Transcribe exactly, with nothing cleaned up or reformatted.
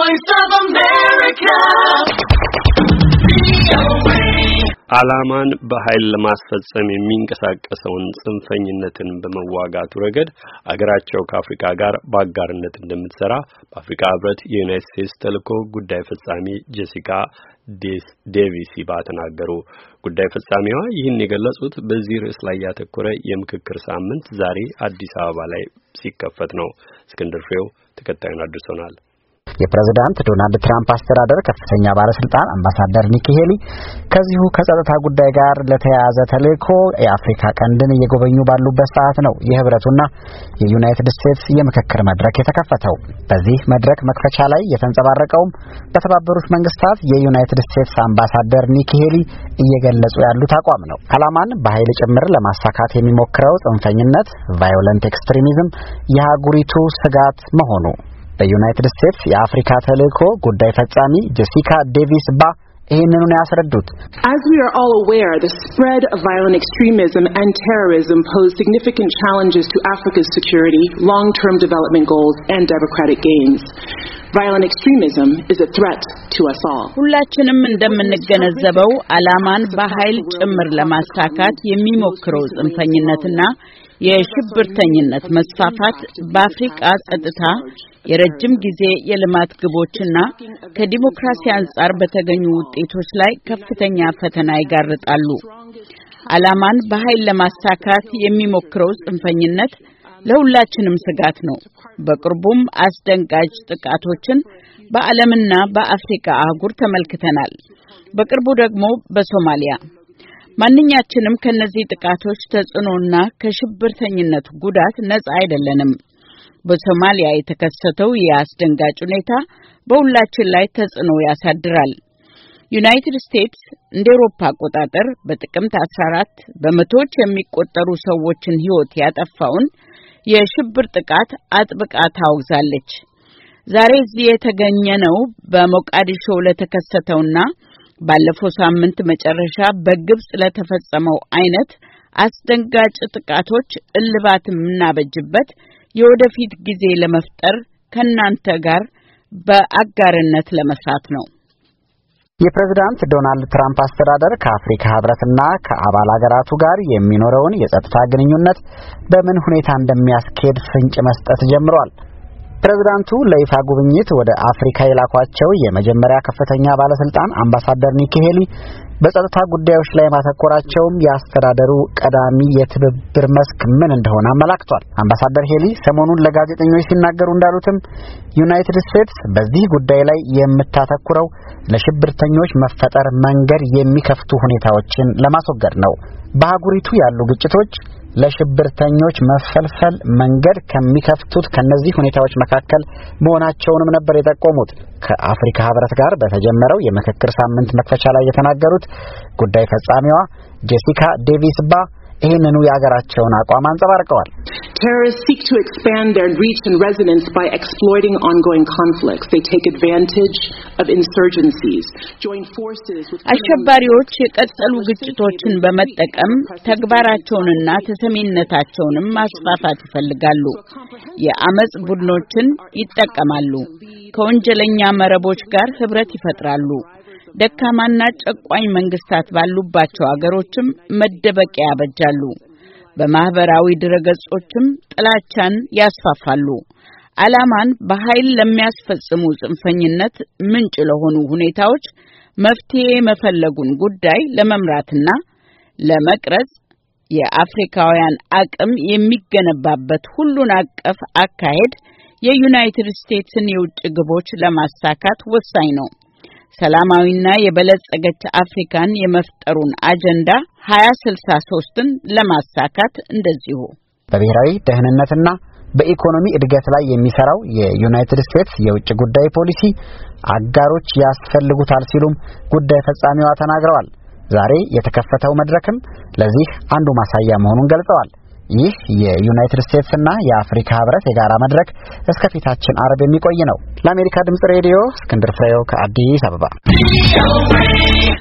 Voice of America. ዓላማን በኃይል ለማስፈጸም የሚንቀሳቀሰውን ጽንፈኝነትን በመዋጋቱ ረገድ አገራቸው ከአፍሪካ ጋር በአጋርነት እንደምትሰራ በአፍሪካ ህብረት የዩናይትድ ስቴትስ ተልዕኮ ጉዳይ ፈጻሚ ጄሲካ ዴቪስ ተናገሩ። ጉዳይ ፈጻሚዋ ይህን የገለጹት በዚህ ርዕስ ላይ ያተኮረ የምክክር ሳምንት ዛሬ አዲስ አበባ ላይ ሲከፈት ነው። እስክንድር ፍሬው ተከታዩን አድርሶናል። የፕሬዝዳንት ዶናልድ ትራምፕ አስተዳደር ከፍተኛ ባለስልጣን አምባሳደር ኒኪ ሄሊ ከዚሁ ከጸጥታ ጉዳይ ጋር ለተያያዘ ተልዕኮ የአፍሪካ ቀንድን እየጎበኙ ባሉበት ሰዓት ነው የህብረቱና የዩናይትድ ስቴትስ የምክክር መድረክ የተከፈተው። በዚህ መድረክ መክፈቻ ላይ የተንጸባረቀውም በተባበሩት መንግስታት የዩናይትድ ስቴትስ አምባሳደር ኒኪ ሄሊ እየገለጹ ያሉት አቋም ነው። ዓላማን በኃይል ጭምር ለማሳካት የሚሞክረው ጽንፈኝነት ቫዮለንት ኤክስትሪሚዝም የአህጉሪቱ ስጋት መሆኑ በዩናይትድ ስቴትስ የአፍሪካ ተልዕኮ ጉዳይ ፈጻሚ ጄሲካ ዴቪስ ባ ይህንኑን ያስረዱት። As we are all aware, the spread of violent extremism and terrorism pose significant challenges to Africa's security, long-term development goals, and democratic gains. Violent extremism is a threat to us all. ሁላችንም እንደምንገነዘበው ዓላማን በኃይል ጭምር ለማሳካት የሚሞክረው ጽንፈኝነትና የሽብርተኝነት መስፋፋት በአፍሪካ ጸጥታ የረጅም ጊዜ የልማት ግቦችና ከዲሞክራሲ አንጻር በተገኙ ውጤቶች ላይ ከፍተኛ ፈተና ይጋርጣሉ። ዓላማን በኃይል ለማሳካት የሚሞክረው ጽንፈኝነት ለሁላችንም ስጋት ነው። በቅርቡም አስደንጋጭ ጥቃቶችን በዓለምና በአፍሪካ አህጉር ተመልክተናል። በቅርቡ ደግሞ በሶማሊያ ማንኛችንም ከነዚህ ጥቃቶች ተጽዕኖና ከሽብርተኝነት ጉዳት ነፃ አይደለንም። በሶማሊያ የተከሰተው የአስደንጋጭ ሁኔታ በሁላችን ላይ ተጽዕኖ ያሳድራል። ዩናይትድ ስቴትስ እንደ አውሮፓ አቆጣጠር በጥቅምት አስራ አራት በመቶዎች የሚቆጠሩ ሰዎችን ሕይወት ያጠፋውን የሽብር ጥቃት አጥብቃ ታወግዛለች። ዛሬ እዚህ የተገኘነው በሞቃዲሾ ለተከሰተውና ባለፈው ሳምንት መጨረሻ በግብጽ ለተፈጸመው አይነት አስደንጋጭ ጥቃቶች እልባት የምናበጅበት የወደፊት ጊዜ ለመፍጠር ከናንተ ጋር በአጋርነት ለመስራት ነው። የፕሬዝዳንት ዶናልድ ትራምፕ አስተዳደር ከአፍሪካ ህብረትና ከአባል ሀገራቱ ጋር የሚኖረውን የጸጥታ ግንኙነት በምን ሁኔታ እንደሚያስኬድ ፍንጭ መስጠት ጀምሯል። ፕሬዝዳንቱ ለይፋ ጉብኝት ወደ አፍሪካ የላኳቸው የመጀመሪያ ከፍተኛ ባለስልጣን አምባሳደር ኒኪ ሄሊ በጸጥታ ጉዳዮች ላይ ማተኮራቸውም የአስተዳደሩ ቀዳሚ የትብብር መስክ ምን እንደሆነ አመላክቷል። አምባሳደር ሄሊ ሰሞኑን ለጋዜጠኞች ሲናገሩ እንዳሉትም ዩናይትድ ስቴትስ በዚህ ጉዳይ ላይ የምታተኩረው ለሽብርተኞች መፈጠር መንገድ የሚከፍቱ ሁኔታዎችን ለማስወገድ ነው። በአህጉሪቱ ያሉ ግጭቶች ለሽብርተኞች መፈልፈል መንገድ ከሚከፍቱት ከነዚህ ሁኔታዎች መካከል መሆናቸውንም ነበር የጠቆሙት። ከአፍሪካ ህብረት ጋር በተጀመረው የምክክር ሳምንት መክፈቻ ላይ የተናገሩት ጉዳይ ፈጻሚዋ ጄሲካ ዴቪስ ባ ይህንኑ የአገራቸውን አቋም አንጸባርቀዋል። Terrorists seek to expand their reach and resonance by exploiting ongoing conflicts. They take advantage of insurgencies, join forces with አሸባሪዎች የቀጠሉ ግጭቶችን በመጠቀም ተግባራቸውንና ተሰሚነታቸውንም ማስፋፋት ይፈልጋሉ። የአመጽ ቡድኖችን ይጠቀማሉ። ከወንጀለኛ መረቦች ጋር ህብረት ይፈጥራሉ። ደካማና ጨቋኝ መንግስታት ባሉባቸው አገሮችም መደበቂያ ያበጃሉ። በማህበራዊ ድረገጾችም ጥላቻን ያስፋፋሉ። ዓላማን በኃይል ለሚያስፈጽሙ ጽንፈኝነት ምንጭ ለሆኑ ሁኔታዎች መፍትሄ መፈለጉን ጉዳይ ለመምራትና ለመቅረጽ የአፍሪካውያን አቅም የሚገነባበት ሁሉን አቀፍ አካሄድ የዩናይትድ ስቴትስን የውጭ ግቦች ለማሳካት ወሳኝ ነው። ሰላማዊና የበለጸገች አፍሪካን የመፍጠሩን አጀንዳ ሀያ ስልሳ ሶስትን ለማሳካት እንደዚሁ በብሔራዊ ደህንነትና በኢኮኖሚ እድገት ላይ የሚሰራው የዩናይትድ ስቴትስ የውጭ ጉዳይ ፖሊሲ አጋሮች ያስፈልጉታል ሲሉም ጉዳይ ፈጻሚዋ ተናግረዋል። ዛሬ የተከፈተው መድረክም ለዚህ አንዱ ማሳያ መሆኑን ገልጸዋል። ይህ የዩናይትድ ስቴትስ እና የአፍሪካ ህብረት የጋራ መድረክ እስከ ፊታችን አርብ የሚቆይ ነው። ለአሜሪካ ድምጽ ሬዲዮ እስክንድር ፍሬው ከአዲስ አበባ